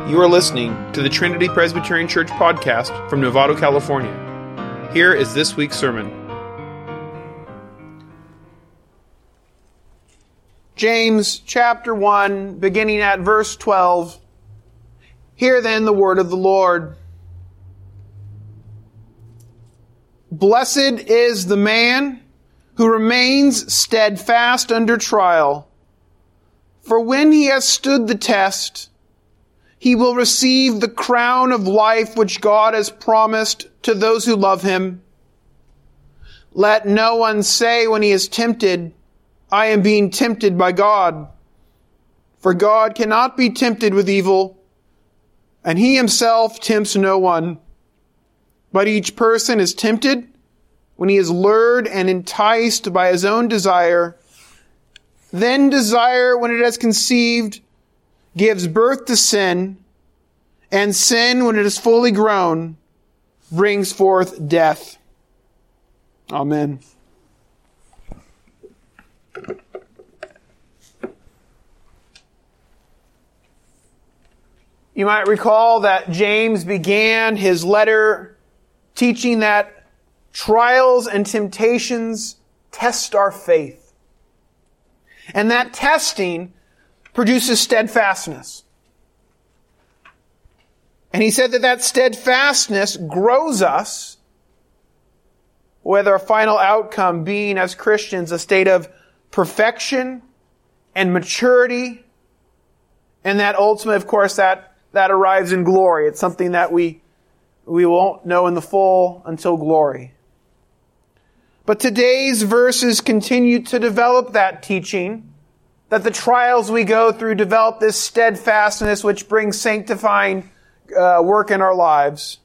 You are listening to the Trinity Presbyterian Church podcast from Novato, California. Here is this week's sermon. James chapter 1, beginning at verse 12. Hear then the word of the Lord. Blessed is the man who remains steadfast under trial. For when he has stood the test, he will receive the crown of life which God has promised to those who love him. Let no one say when he is tempted, I am being tempted by God. For God cannot be tempted with evil, and he himself tempts no one. But each person is tempted when he is lured and enticed by his own desire. Then desire, when it has conceived, gives birth to sin, and sin, when it is fully grown, brings forth death. Amen. You might recall that James began his letter teaching that trials and temptations test our faith. And that testing produces steadfastness. And he said that steadfastness grows us, with our final outcome being as Christians a state of perfection and maturity. And that ultimately, of course, that arrives in glory. It's something that we won't know in the full until glory. But today's verses continue to develop that teaching, that the trials we go through develop this steadfastness which brings sanctifying work in our lives.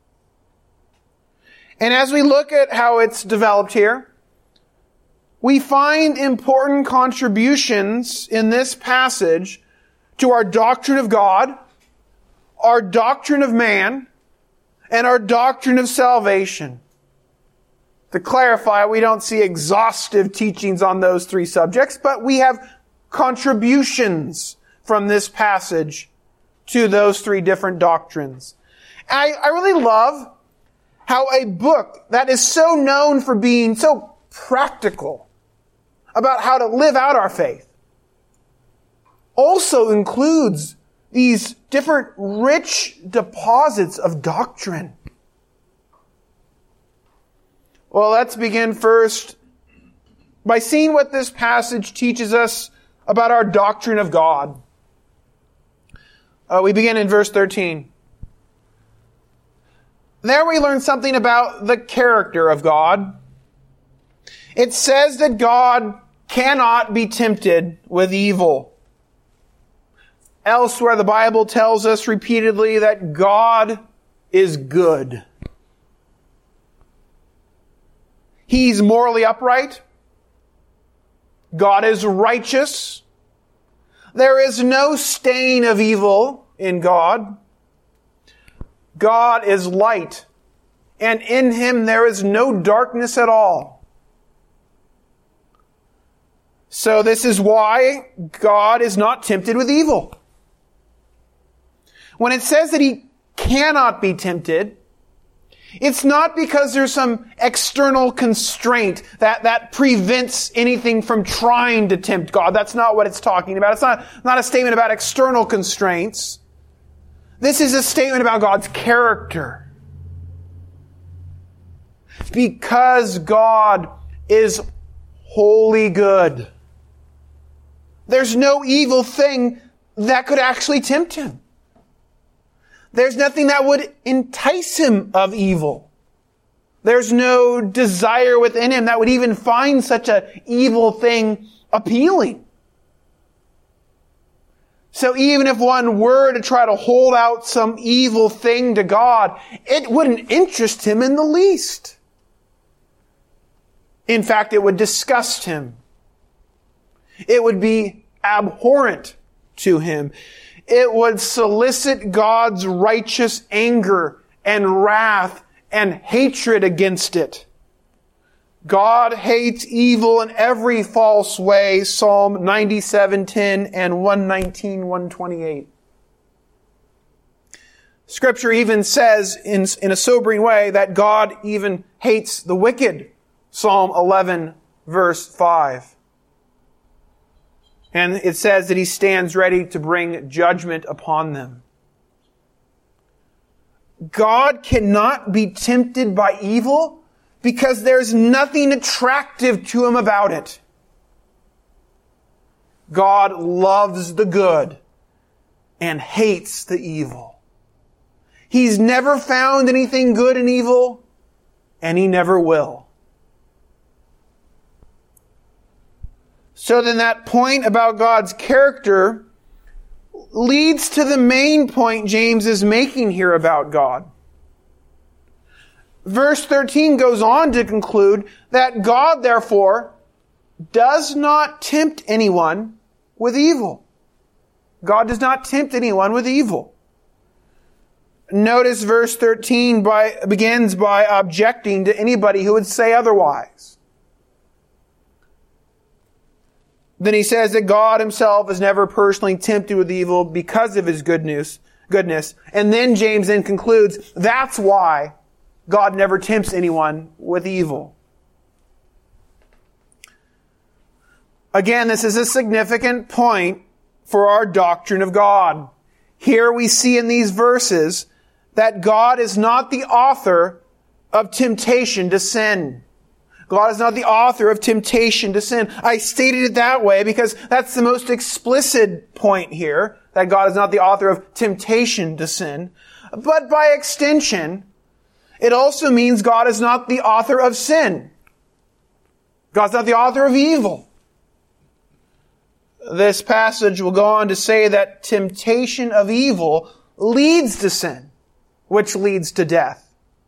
And as we look at how it's developed here, we find important contributions in this passage to our doctrine of God, our doctrine of man, and our doctrine of salvation. To clarify, we don't see exhaustive teachings on those three subjects, but we have contributions from this passage to those three different doctrines. I really love how a book that is so known for being so practical about how to live out our faith also includes these different rich deposits of doctrine. Well, let's begin first by seeing what this passage teaches us about our doctrine of God. We begin in verse 13. There we learn something about the character of God. It says that God cannot be tempted with evil. Elsewhere, the Bible tells us repeatedly that God is good. He's morally upright. God is righteous. There is no stain of evil in God. God is light, and in him there is no darkness at all. So this is why God is not tempted with evil. When it says that he cannot be tempted, it's not because there's some external constraint that prevents anything from trying to tempt God. That's not what it's talking about. It's not a statement about external constraints. This is a statement about God's character. Because God is wholly good, there's no evil thing that could actually tempt him. There's nothing that would entice him of evil. There's no desire within him that would even find such an evil thing appealing. So even if one were to try to hold out some evil thing to God, it wouldn't interest him in the least. In fact, it would disgust him. It would be abhorrent to him. It would solicit God's righteous anger and wrath and hatred against it. God hates evil in every false way, Psalm 97:10 and 119:128. Scripture even says in a sobering way that God even hates the wicked. Psalm 11, verse 5. And it says that He stands ready to bring judgment upon them. God cannot be tempted by evil because there's nothing attractive to Him about it. God loves the good and hates the evil. He's never found anything good in evil, and He never will. So then that point about God's character leads to the main point James is making here about God. Verse 13 goes on to conclude that God, therefore, does not tempt anyone with evil. God does not tempt anyone with evil. Notice verse 13 begins by objecting to anybody who would say otherwise. Then he says that God Himself is never personally tempted with evil because of His goodness. And then James then concludes, that's why God never tempts anyone with evil. Again, this is a significant point for our doctrine of God. Here we see in these verses that God is not the author of temptation to sin. God is not the author of temptation to sin. I stated it that way because that's the most explicit point here, that God is not the author of temptation to sin. But by extension, it also means God is not the author of sin. God's not the author of evil. This passage will go on to say that temptation of evil leads to sin, which leads to death.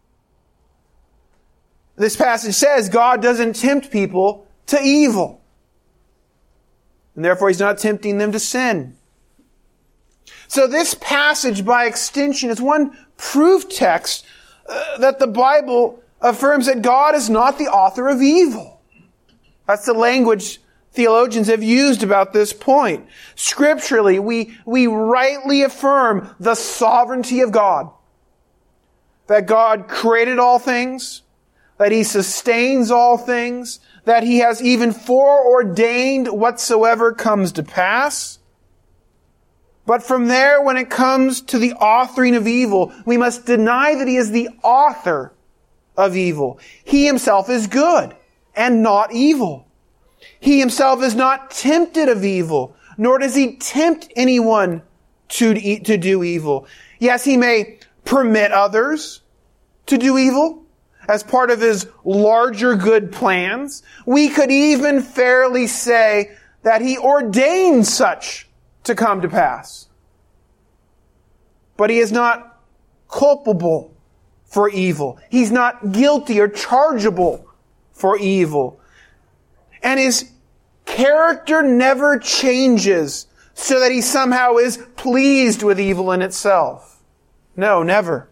This passage says God doesn't tempt people to evil. And therefore He's not tempting them to sin. So this passage, by extension, is one proof text that the Bible affirms that God is not the author of evil. That's the language theologians have used about this point. Scripturally, we rightly affirm the sovereignty of God. That God created all things, that He sustains all things, that He has even foreordained whatsoever comes to pass. But from there, when it comes to the authoring of evil, we must deny that He is the author of evil. He Himself is good and not evil. He Himself is not tempted of evil, nor does He tempt anyone to do evil. Yes, He may permit others to do evil as part of His larger good plans. We could even fairly say that He ordains such to come to pass. But He is not culpable for evil. He's not guilty or chargeable for evil. And His character never changes so that He somehow is pleased with evil in itself. No, never.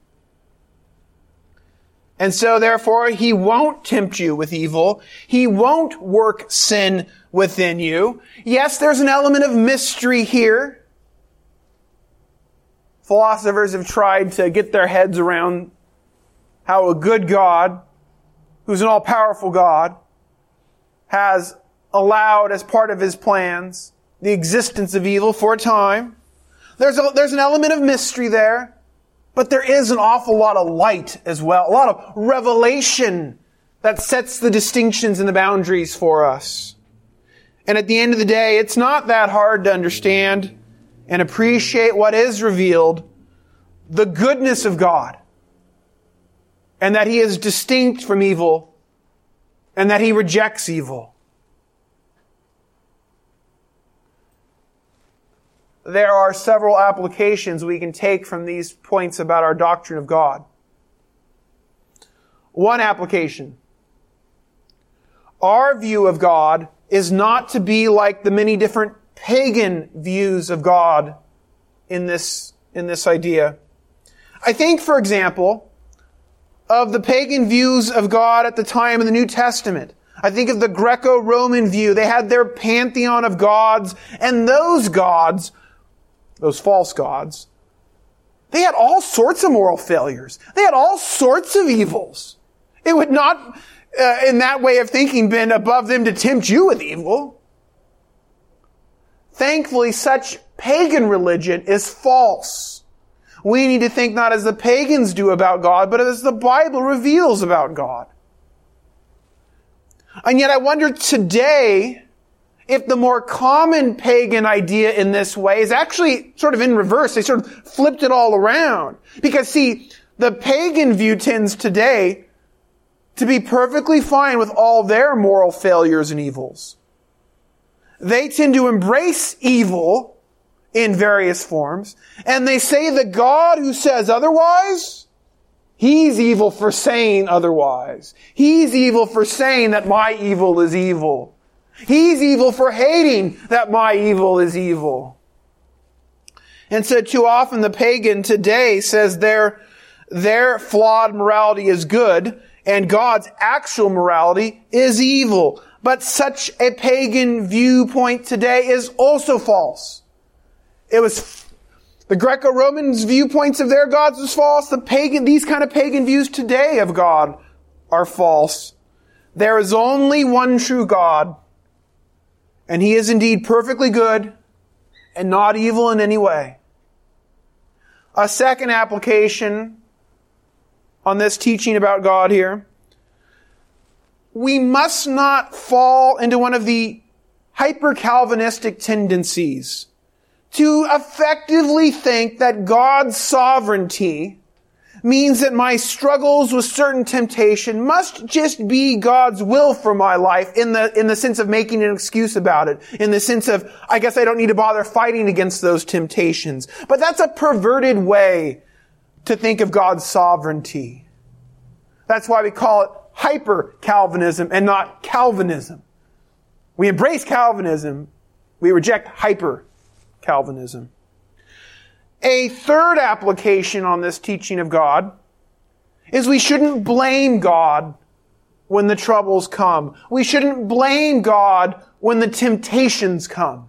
And so therefore, He won't tempt you with evil. He won't work sin within you. Yes, there's an element of mystery here. Philosophers have tried to get their heads around how a good God, who's an all-powerful God, has allowed as part of His plans the existence of evil for a time. There's an element of mystery there. But there is an awful lot of light as well, a lot of revelation that sets the distinctions and the boundaries for us. And at the end of the day, it's not that hard to understand and appreciate what is revealed, the goodness of God, and that He is distinct from evil, and that He rejects evil. There are several applications we can take from these points about our doctrine of God. One application. Our view of God is not to be like the many different pagan views of God in this idea. I think, for example, of the pagan views of God at the time of the New Testament. I think of the Greco-Roman view. They had their pantheon of gods, and those gods, those false gods, They had all sorts of moral failures. They had all sorts of evils. It would not, in that way of thinking, been above them to tempt you with evil. Thankfully, such pagan religion is false. We need to think not as the pagans do about God, but as the Bible reveals about God. And yet I wonder today if the more common pagan idea in this way is actually sort of in reverse. They sort of flipped it all around. Because see, the pagan view tends today to be perfectly fine with all their moral failures and evils. They tend to embrace evil in various forms, and they say the God who says otherwise, He's evil for saying otherwise. He's evil for saying that my evil is evil. He's evil for hating that my evil is evil. And so too often the pagan today says their flawed morality is good and God's actual morality is evil. But such a pagan viewpoint today is also false. It was the Greco-Romans viewpoints of their gods was false. These kind of pagan views today of God are false. There is only one true God, and He is indeed perfectly good and not evil in any way. A second application on this teaching about God here. We must not fall into one of the hyper-Calvinistic tendencies to effectively think that God's sovereignty means that my struggles with certain temptation must just be God's will for my life in the sense of making an excuse about it, in the sense of, I guess I don't need to bother fighting against those temptations. But that's a perverted way to think of God's sovereignty. That's why we call it hyper-Calvinism and not Calvinism. We embrace Calvinism. We reject hyper-Calvinism. A third application on this teaching of God is we shouldn't blame God when the troubles come. We shouldn't blame God when the temptations come.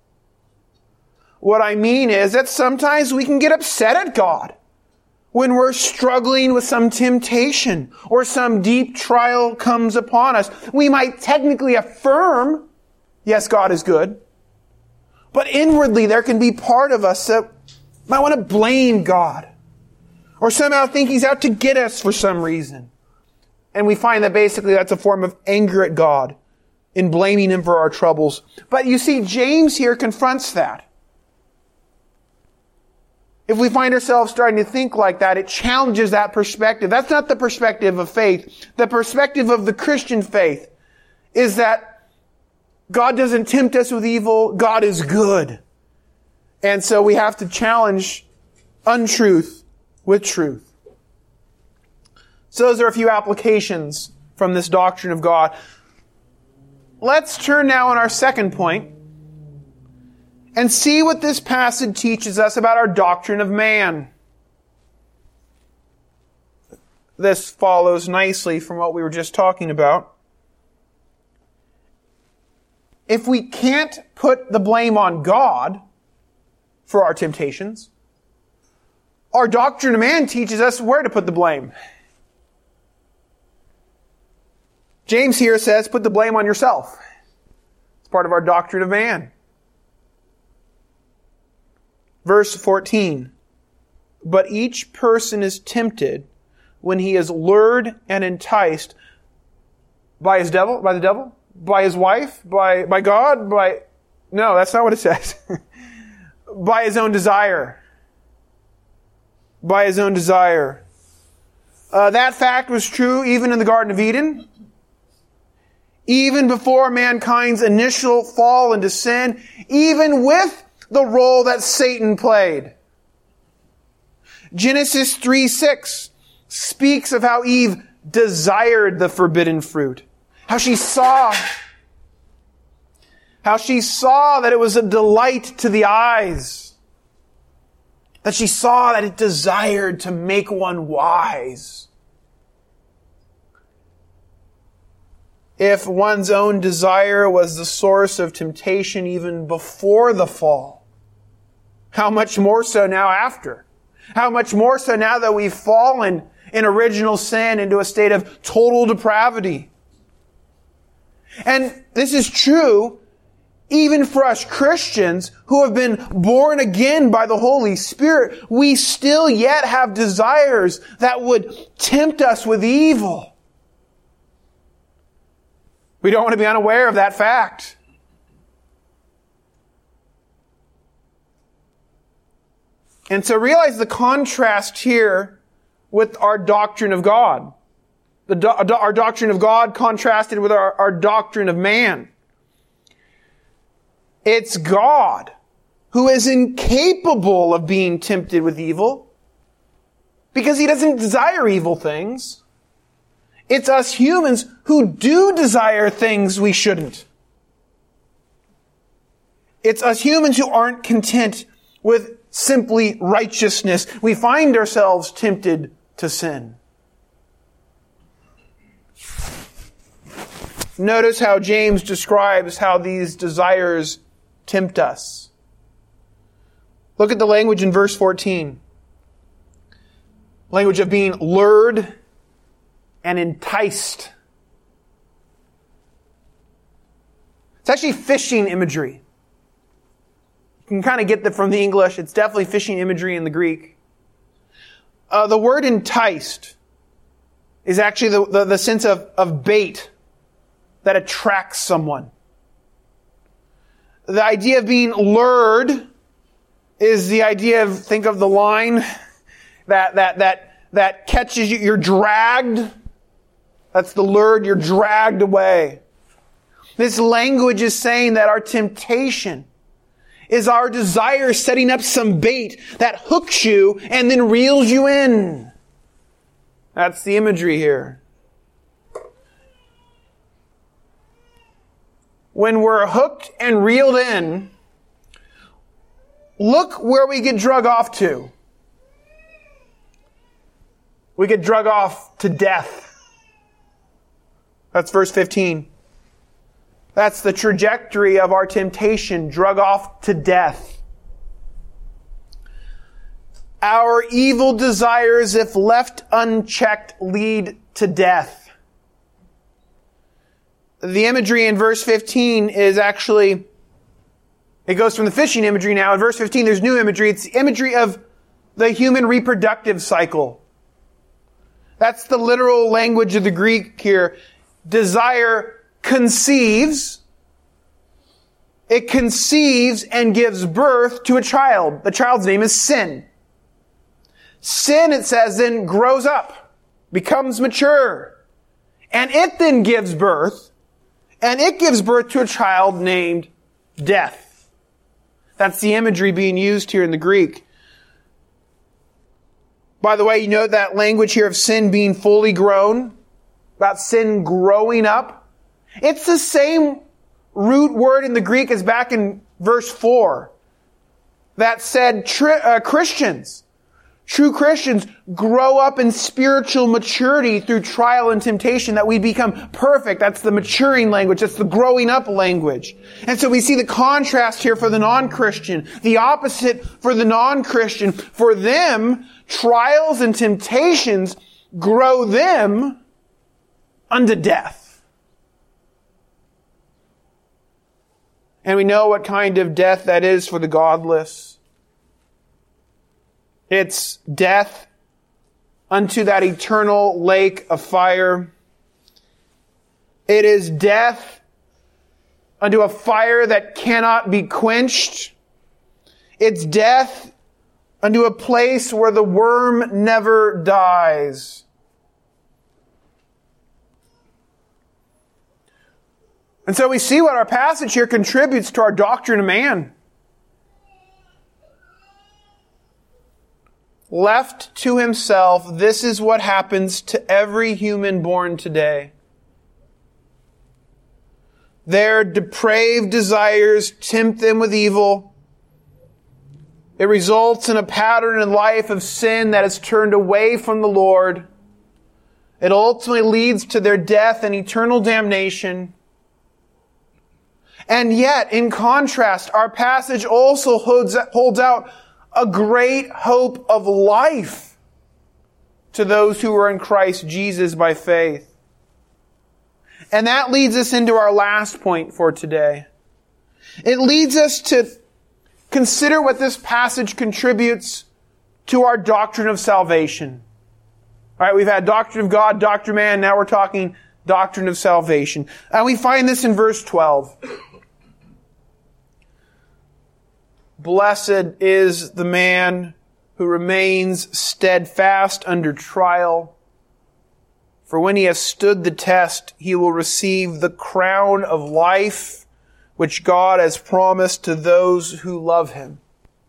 What I mean is that sometimes we can get upset at God when we're struggling with some temptation or some deep trial comes upon us. We might technically affirm, yes, God is good. But inwardly there can be part of us that might want to blame God or somehow think He's out to get us for some reason. And we find that basically that's a form of anger at God in blaming Him for our troubles. But you see, James here confronts that. If we find ourselves starting to think like that, it challenges that perspective. That's not the perspective of faith. The perspective of the Christian faith is that God doesn't tempt us with evil. God is good. And so we have to challenge untruth with truth. So those are a few applications from this doctrine of God. Let's turn now on our second point and see what this passage teaches us about our doctrine of man. This follows nicely from what we were just talking about. If we can't put the blame on God for our temptations, our doctrine of man teaches us where to put the blame. James here says, put the blame on yourself. It's part of our doctrine of man. Verse 14, but each person is tempted when he is lured and enticed by the devil, by his wife, by God, no, that's not what it says. By his own desire. By his own desire. That fact was true even in the Garden of Eden. Even before mankind's initial fall into sin, even with the role that Satan played. Genesis 3:6 speaks of how Eve desired the forbidden fruit. How she saw that it was a delight to the eyes. That she saw that it desired to make one wise. If one's own desire was the source of temptation even before the fall, how much more so now after? How much more so now that we've fallen in original sin into a state of total depravity. And this is true even for us Christians who have been born again by the Holy Spirit. We still yet have desires that would tempt us with evil. We don't want to be unaware of that fact. And so realize the contrast here with our doctrine of God. Our doctrine of God contrasted with our doctrine of man. It's God who is incapable of being tempted with evil because He doesn't desire evil things. It's us humans who do desire things we shouldn't. It's us humans who aren't content with simply righteousness. We find ourselves tempted to sin. Notice how James describes how these desires tempt us. Look at the language in verse 14. Language of being lured and enticed. It's actually fishing imagery. You can kind of get that from the English. It's definitely fishing imagery in the Greek. The word enticed is actually the sense of bait that attracts someone. The idea of being lured is the idea of, think of the line that catches you. You're dragged. That's the lured. You're dragged away. This language is saying that our temptation is our desire setting up some bait that hooks you and then reels you in. That's the imagery here. When we're hooked and reeled in, look where we get drug off to. We get drug off to death. That's verse 15. That's the trajectory of our temptation, drug off to death. Our evil desires, if left unchecked, lead to death. The imagery in verse 15 is actually, it goes from the fishing imagery now. In verse 15, there's new imagery. It's the imagery of the human reproductive cycle. That's the literal language of the Greek here. Desire conceives. It conceives and gives birth to a child. The child's name is sin. Sin, it says, then grows up, becomes mature. And it then gives birth. And it gives birth to a child named death. That's the imagery being used here in the Greek. By the way, you note that language here of sin being fully grown, about sin growing up. It's the same root word in the Greek as back in verse 4 that said Christians. True Christians grow up in spiritual maturity through trial and temptation, that we become perfect. That's the maturing language. That's the growing up language. And so we see the contrast here for the non-Christian, the opposite for the non-Christian. For them, trials and temptations grow them unto death. And we know what kind of death that is for the godless. It's death unto that eternal lake of fire. It is death unto a fire that cannot be quenched. It's death unto a place where the worm never dies. And so we see what our passage here contributes to our doctrine of man. Left to himself, this is what happens to every human born today. Their depraved desires tempt them with evil. It results in a pattern in life of sin that is turned away from the Lord. It ultimately leads to their death and eternal damnation. And yet, in contrast, our passage also holds out a great hope of life to those who are in Christ Jesus by faith. And that leads us into our last point for today. It leads us to consider what this passage contributes to our doctrine of salvation. All right, we've had doctrine of God, doctrine of man, now we're talking doctrine of salvation. And we find this in verse 12. Blessed is the man who remains steadfast under trial, for when he has stood the test, he will receive the crown of life which God has promised to those who love Him.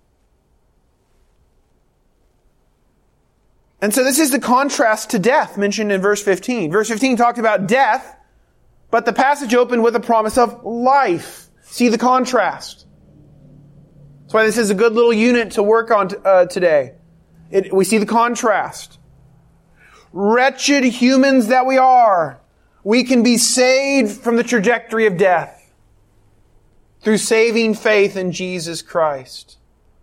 And so this is the contrast to death mentioned in verse 15. Verse 15 talked about death, but the passage opened with a promise of life. See the contrast. That's why this is a good little unit to work on today. We see the contrast. Wretched humans that we are, we can be saved from the trajectory of death through saving faith in Jesus Christ.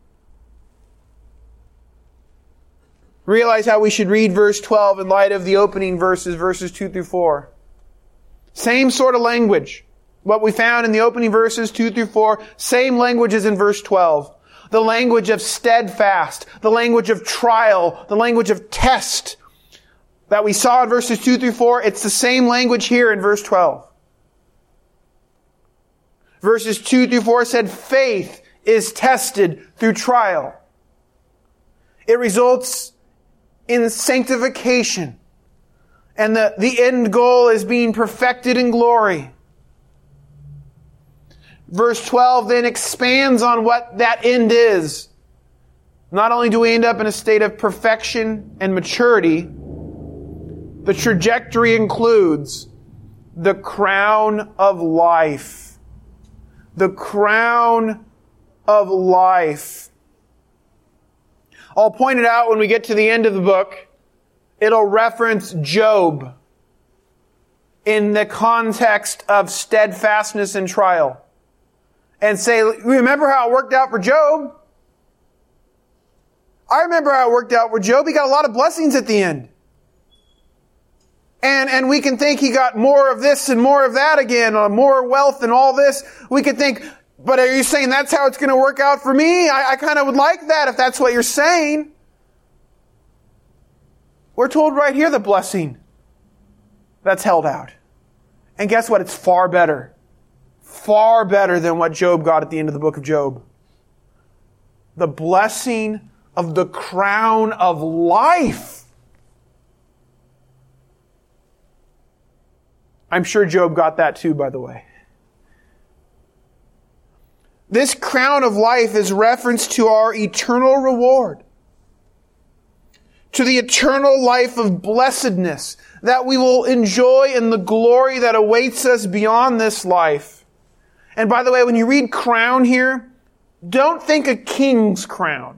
Realize how we should read verse 12 in light of the opening verses 2 through 4. Same sort of language. What we found in the opening verses 2 through 4, same language as in verse 12. The language of steadfast, the language of trial, the language of test that we saw in verses 2 through 4, it's the same language here in verse 12. Verses 2 through 4 said faith is tested through trial. It results in sanctification. And the end goal is being perfected in glory. Verse 12 then expands on what that end is. Not only do we end up in a state of perfection and maturity, the trajectory includes the crown of life. The crown of life. I'll point it out when we get to the end of the book. It'll reference Job in the context of steadfastness and trial. And say, remember how it worked out for Job? I remember how it worked out for Job. He got a lot of blessings at the end. And we can think he got more of this and more of that again, or more wealth and all this. We could think, but are you saying that's how it's going to work out for me? I kind of would like that if that's what you're saying. We're told right here the blessing that's held out. And guess what? It's far better. Far better than what Job got at the end of the book of Job. The blessing of the crown of life. I'm sure Job got that too, by the way. This crown of life is reference to our eternal reward. To the eternal life of blessedness that we will enjoy in the glory that awaits us beyond this life. And by the way, when you read crown here, don't think a king's crown.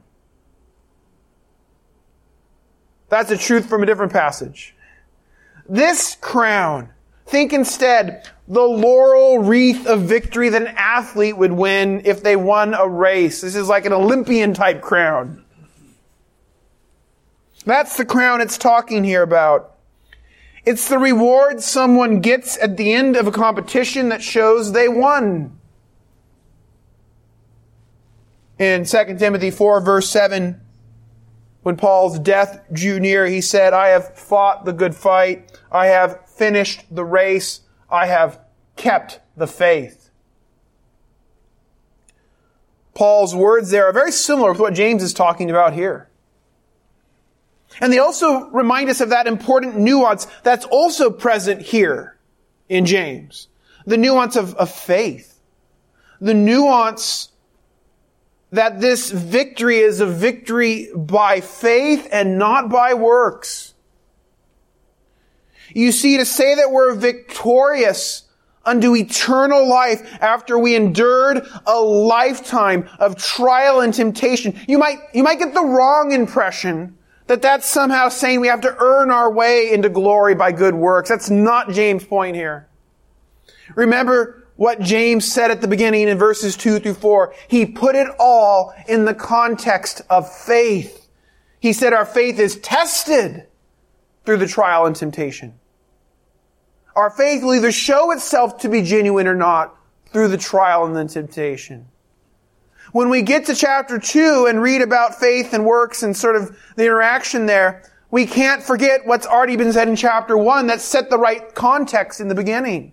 That's a truth from a different passage. This crown, think instead the laurel wreath of victory that an athlete would win if they won a race. This is like an Olympian type crown. That's the crown it's talking here about. It's the reward someone gets at the end of a competition that shows they won. In 2 Timothy 4 verse 7, when Paul's death drew near, he said, I have fought the good fight. I have finished the race. I have kept the faith. Paul's words there are very similar with what James is talking about here. And they also remind us of that important nuance that's also present here in James. The nuance of faith. The nuance that this victory is a victory by faith and not by works. You see, to say that we're victorious unto eternal life after we endured a lifetime of trial and temptation, you might get the wrong impression that that's somehow saying we have to earn our way into glory by good works. That's not James' point here. Remember, what James said at the beginning in verses 2 through 4. He put it all in the context of faith. He said our faith is tested through the trial and temptation. Our faith will either show itself to be genuine or not through the trial and the temptation. When we get to chapter 2 and read about faith and works and sort of the interaction there, we can't forget what's already been said in chapter 1 that set the right context in the beginning.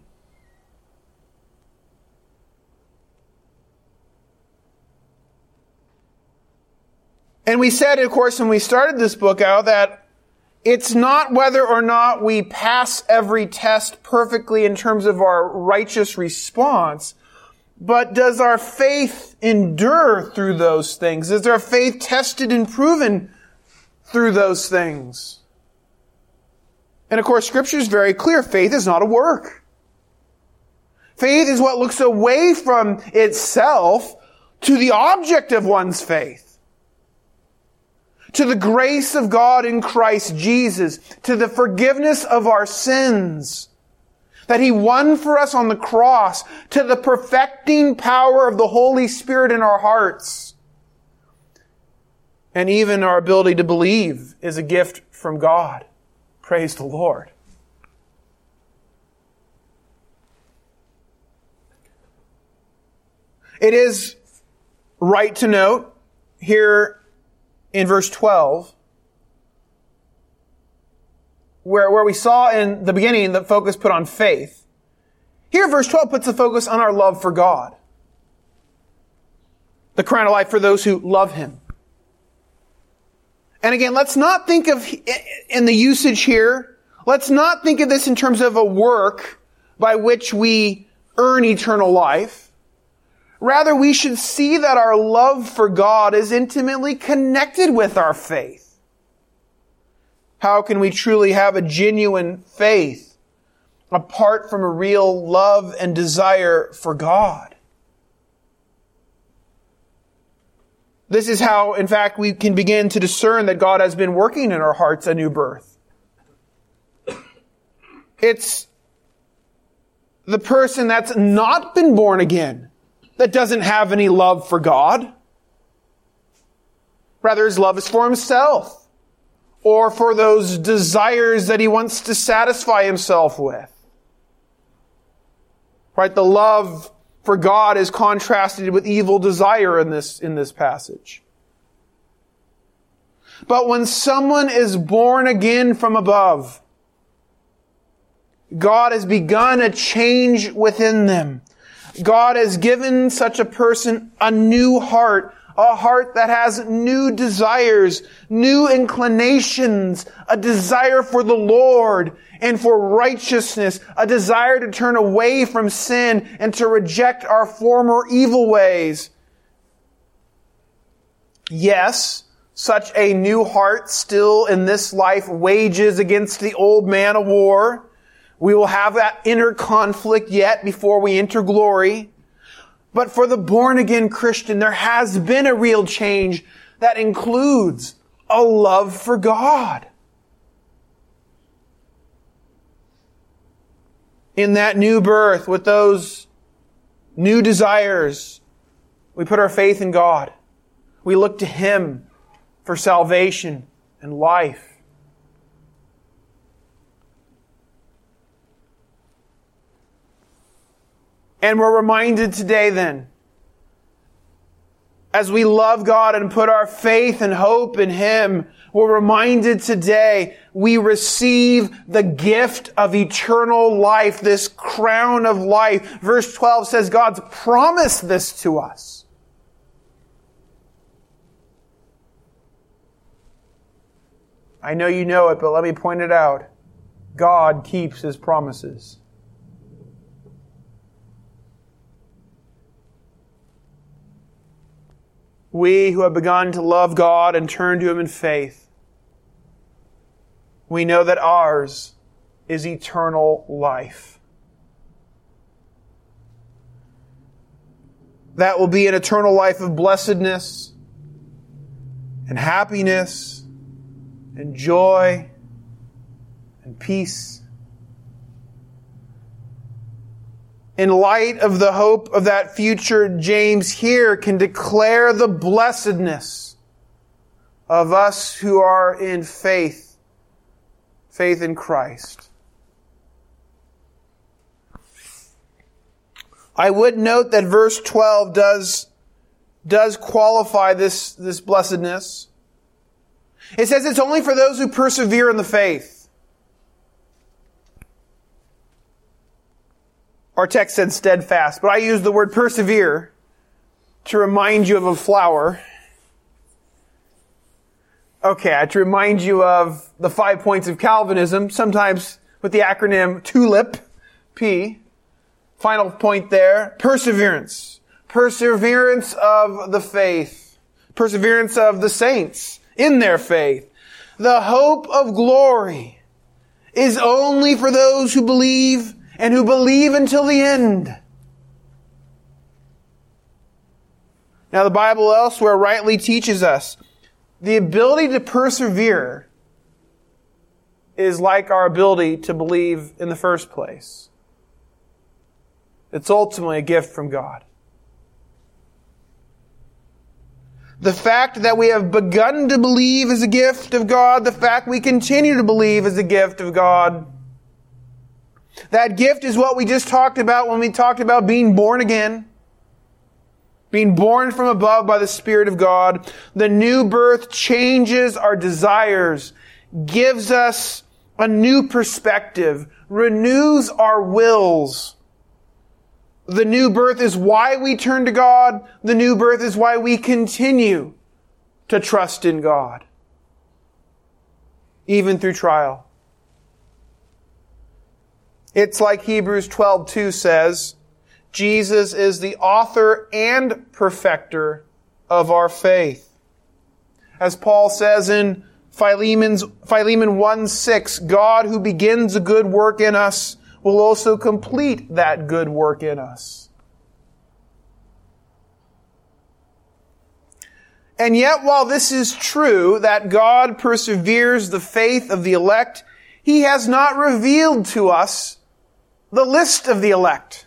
And we said, of course, when we started this book out, that it's not whether or not we pass every test perfectly in terms of our righteous response, but does our faith endure through those things? Is our faith tested and proven through those things? And of course, Scripture is very clear. Faith is not a work. Faith is what looks away from itself to the object of one's faith. To the grace of God in Christ Jesus, to the forgiveness of our sins that He won for us on the cross, to the perfecting power of the Holy Spirit in our hearts. And even our ability to believe is a gift from God. Praise the Lord. It is right to note here in verse 12, where we saw in the beginning the focus put on faith. Here, verse 12 puts the focus on our love for God. The crown of life for those who love Him. And again, let's not think of, in the usage here, let's not think of this in terms of a work by which we earn eternal life. Rather, we should see that our love for God is intimately connected with our faith. How can we truly have a genuine faith apart from a real love and desire for God? This is how, in fact, we can begin to discern that God has been working in our hearts a new birth. It's the person that's not been born again that doesn't have any love for God. Rather, his love is for himself or for those desires that he wants to satisfy himself with. Right? The love for God is contrasted with evil desire in this passage. But when someone is born again from above, God has begun a change within them. God has given such a person a new heart, a heart that has new desires, new inclinations, a desire for the Lord and for righteousness, a desire to turn away from sin and to reject our former evil ways. Yes, such a new heart still in this life wages against the old man a war. We will have that inner conflict yet before we enter glory. But for the born-again Christian, there has been a real change that includes a love for God. In that new birth, with those new desires, we put our faith in God. We look to Him for salvation and life. And we're reminded today then, as we love God and put our faith and hope in Him, we're reminded today we receive the gift of eternal life, this crown of life. Verse 12 says God's promised this to us. I know you know it, but let me point it out. God keeps His promises. We who have begun to love God and turn to Him in faith, we know that ours is eternal life. That will be an eternal life of blessedness and happiness and joy and peace. In light of the hope of that future, James here can declare the blessedness of us who are in faith in Christ. I would note that verse 12 does qualify this blessedness. It says it's only for those who persevere in the faith. Our text said steadfast, but I use the word persevere to remind you of a flower. Okay, to remind you of the 5 points of Calvinism, sometimes with the acronym TULIP, P. Final point there, perseverance. Perseverance of the faith. Perseverance of the saints in their faith. The hope of glory is only for those who believe and who believe until the end. Now the Bible elsewhere rightly teaches us the ability to persevere is like our ability to believe in the first place. It's ultimately a gift from God. The fact that we have begun to believe is a gift of God. The fact we continue to believe is a gift of God. That gift is what we just talked about when we talked about being born again. Being born from above by the Spirit of God. The new birth changes our desires, gives us a new perspective, renews our wills. The new birth is why we turn to God. The new birth is why we continue to trust in God, even through trial. It's like Hebrews 12:2 says, Jesus is the author and perfecter of our faith. As Paul says in Philemon 1:6, God who begins a good work in us will also complete that good work in us. And yet, while this is true, that God perseveres the faith of the elect, He has not revealed to us the list of the elect.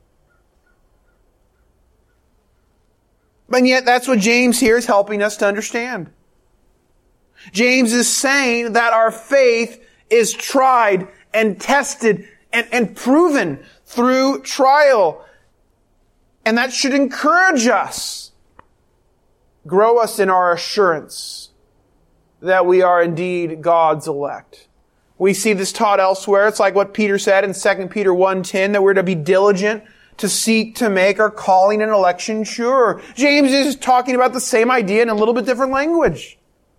And yet, that's what James here is helping us to understand. James is saying that our faith is tried and tested and proven through trial. And that should encourage us, grow us in our assurance that we are indeed God's elect. We see this taught elsewhere. It's like what Peter said in 2 Peter 1:10, that we're to be diligent to seek to make our calling and election sure. James is talking about the same idea in a little bit different language.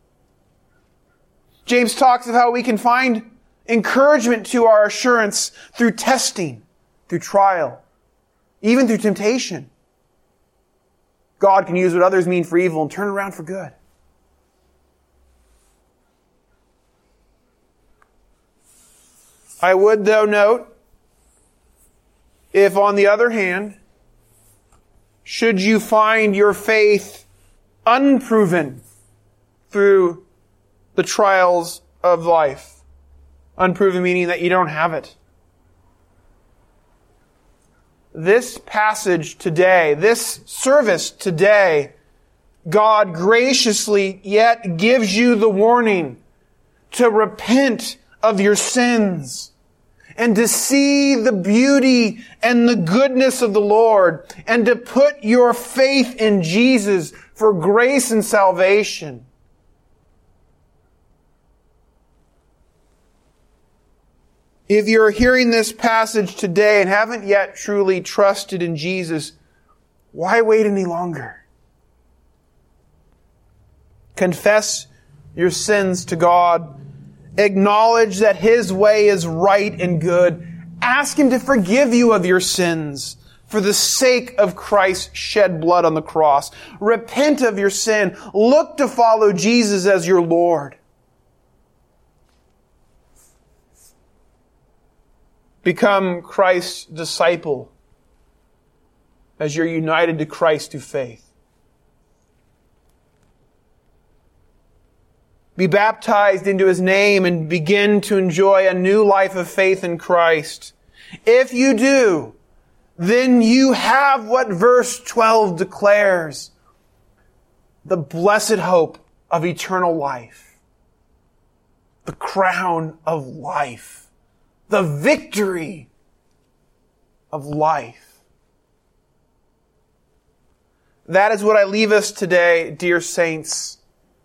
James talks of how we can find encouragement to our assurance through testing, through trial, even through temptation. God can use what others mean for evil and turn it around for good. I would, though, note, if on the other hand, should you find your faith unproven through the trials of life, unproven meaning that you don't have it, this passage today, this service today, God graciously yet gives you the warning to repent of your sins and to see the beauty and the goodness of the Lord and to put your faith in Jesus for grace and salvation. If you're hearing this passage today and haven't yet truly trusted in Jesus, why wait any longer? Confess your sins to God. Acknowledge that His way is right and good. Ask Him to forgive you of your sins for the sake of Christ's shed blood on the cross. Repent of your sin. Look to follow Jesus as your Lord. Become Christ's disciple as you're united to Christ through faith. Be baptized into His name and begin to enjoy a new life of faith in Christ. If you do, then you have what verse 12 declares: the blessed hope of eternal life, the crown of life, the victory of life. That is what I leave us today, dear saints.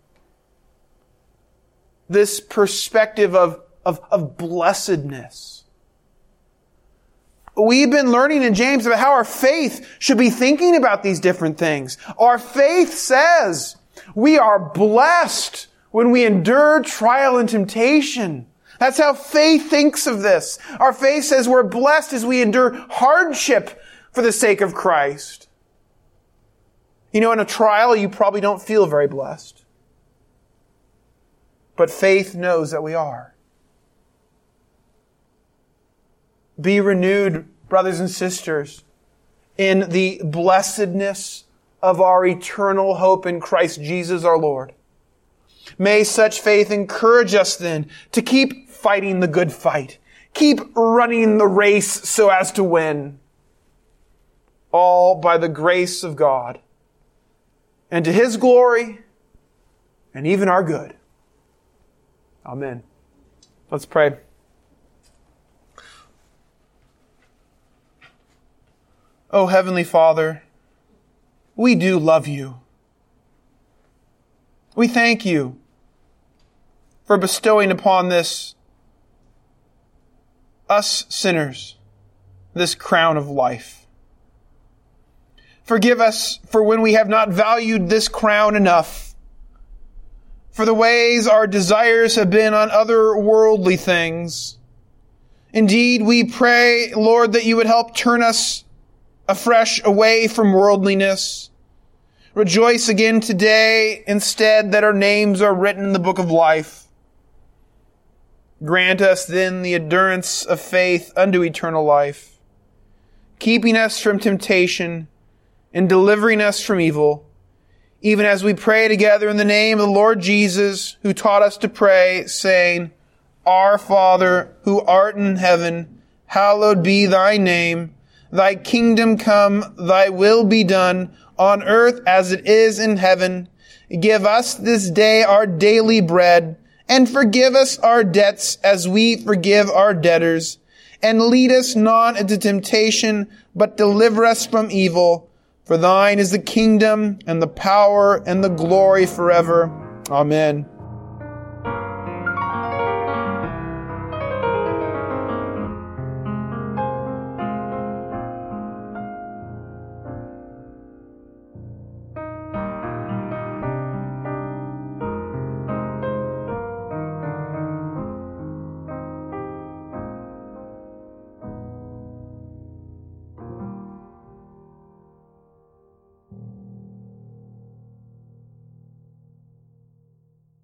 This perspective of blessedness. We've been learning in James about how our faith should be thinking about these different things. Our faith says we are blessed when we endure trial and temptation. That's how faith thinks of this. Our faith says we're blessed as we endure hardship for the sake of Christ. You know, in a trial, you probably don't feel very blessed. But faith knows that we are. Be renewed, brothers and sisters, in the blessedness of our eternal hope in Christ Jesus our Lord. May such faith encourage us then to keep fighting the good fight. Keep running the race so as to win. All by the grace of God. And to His glory and even our good. Amen. Let's pray. Oh, Heavenly Father, we do love You. We thank You for bestowing upon us sinners, this crown of life. Forgive us for when we have not valued this crown enough, for the ways our desires have been on other worldly things. Indeed, we pray, Lord, that You would help turn us afresh away from worldliness. Rejoice again today instead that our names are written in the book of life. Grant us then the endurance of faith unto eternal life, keeping us from temptation and delivering us from evil, even as we pray together in the name of the Lord Jesus, who taught us to pray, saying, Our Father, who art in heaven, hallowed be Thy name. Thy kingdom come, Thy will be done, on earth as it is in heaven. Give us this day our daily bread, and forgive us our debts as we forgive our debtors. And lead us not into temptation, but deliver us from evil. For Thine is the kingdom, and the power, and the glory forever. Amen.